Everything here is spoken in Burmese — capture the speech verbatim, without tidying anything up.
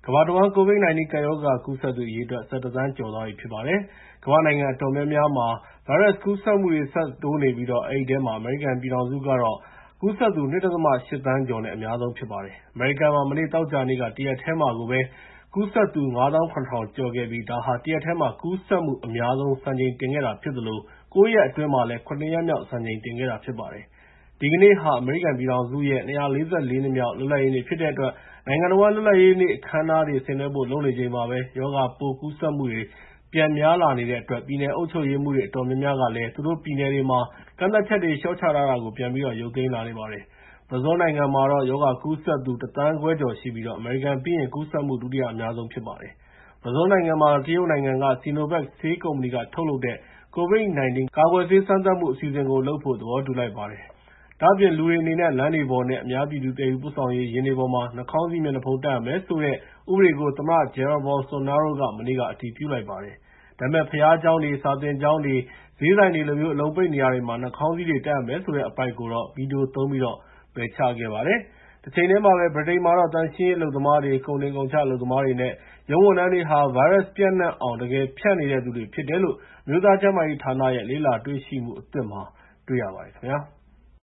ကမ္ဘာတဝန်း ကိုဗစ် ၁၉ ကပ်ရောဂါကူးစက်သူအရေအတွက် ၁၁ သန်းကျော်သွားပြီဖြစ်ပါတယ်။ ကမ္ဘာ့နိုင်ငံအတော်များများမှာ ဗိုင်းရပ်စ်ကူးစက်မှုတွေ ဆက်တိုးနေပြီး အဲဒီထဲမှာ အမေရိကန်ပြည်ထောင်စုကတော့ ကူးစက်သူ ၂.၈ သန်းကျော်နဲ့ အများဆုံးဖြစ်ပါတယ်။ အမေရိကန်မှာ မနေ့ သောကြာနေ့က တရက်တည်းမှာကိုပဲ ကူးစက်သူ ၅၇,၀၀၀ ကျော်ခဲ့ပြီး ဒါဟာ တရက်တည်းမှာ ကူးစက်မှုအများဆုံး စံချိန်တင်ခဲ့တာဖြစ်သလို ကိုးရက်အတွင်းမှာလည်း ၇ ရက်မြောက် စံချိန်တင်ခဲ့တာဖြစ်ပါတယ်။ ဒီကနေ့ဟာ အမေရိကန်ပြည်ထောင်စုရဲ့ ၂၄၄ နှစ်မြောက် လွတ်လပ်ရေးနေ့ဖြစ်တဲ့အတွက် နိုင်ငံတဝန်း လွတ်လပ်ရေးနေ့ အခမ်းအနားတွေ ဆင်နွှဲဖို့ လုပ်နေချိန်မှာပဲ ရောဂါပိုးကူးစက်မှုတွေ ပြန်များလာနေတဲ့အတွက် ပြည်နယ်အုပ်ချုပ်ရေးမှူးတွေ အတော်များများကလည်း သူတို့ပြည်နယ်တွေမှာ ကန့်သတ်ချက်တွေ လျှော့ချထားတာကို ပြန်ပြီးတော့ ရုပ်သိမ်းလာနေပါတယ်။ ဘရာဇီးနိုင်ငံမှာတော့ ရောဂါကူးစက်သူ ၁ သန်းခွဲကျော်ရှိပြီး အမေရိကန်ပြီးရင် ကူးစက်မှု ဒုတိယအများဆုံးဖြစ်ပါတယ်။ ဘရာဇီးနိုင်ငံမှာတော့ တရုတ်နိုင်ငံက Sinovac ဆေးကုမ္ပဏီက ထုတ်လုပ်တဲ့ ကိုဗစ် ၁၉ ကာကွယ်ဆေး စမ်းသပ်မှုအစီအစဉ်ကိုလုပ်ဖို့ သဘောတူလိုက်ပါတယ်။ ဒါ့အပြင် လူတွေအနေနဲ့ လမ်းတွေပေါ်နဲ့ အများပြည်သူ သယ်ယူပို့ဆောင်ရေး ယာဉ်တွေပေါ်မှာ နှာခေါင်းစည်း မျက်နှာဖုံး တပ်ရမယ်ဆိုတဲ့ ဥပဒေကို သမ္မတ Jair Bolsonaro က မနေ့က အတည်ပြုလိုက်ပါတယ်။ ဒါပေမဲ့ ဘုရားကျောင်းတွေ၊ စာသင်ကျောင်းတွေ၊ ဈေးဆိုင်တွေလိုမျိုး အလုံပိတ်နေရာတွေမှာ နှာခေါင်းစည်းတွေ တပ်ရမယ်ဆိုတဲ့ အပိုဒ်ကိုတော့ ဗီတိုသုံးပြီး ပယ်ချခဲ့ပါတယ်။ တချိန်တည်းမှာပဲ ဗြိတိန်မှာတော့ သန့်ရှင်းရေးအလုပ်သမားတွေ၊ ကုန်တင်ကုန်ချ အလုပ်သမားတွေနဲ့ ရုံးဝန်ထမ်းတွေဟာ ဗိုင်းရပ်စ်ပျံ့နှံ့အောင် တကယ်ဖြန့်နေတဲ့သူတွေဖြစ်တယ်လို့ အမျိုးသားကျန်းမာရေးဌာနရဲ့ လေ့လာတွေ့ရှိမှုအသစ်မှာ တွေ့ရပါတယ်ခင်ဗျာ။